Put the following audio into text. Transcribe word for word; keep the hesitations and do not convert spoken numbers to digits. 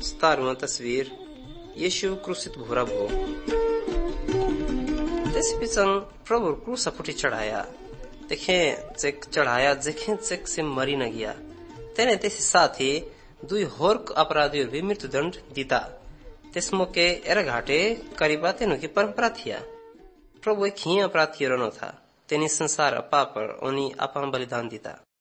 सतारवा तस्वीर यीशु क्रूसित भूरा भो तेस पिछंग प्रभु क्रूस फुटी चढ़ाया देखे चेक चढ़ाया देखे चेक से मरी न गया तेने तेस साथ ही दुई होर अपराधी भी मृत्युदंड दीता तेस मौके एर घाटे करीबा तेनु की परंपरा थिया प्रभु एक ही अपराधी रनो था तेनी संसार पापर ओनी आपा बलिदान दीता।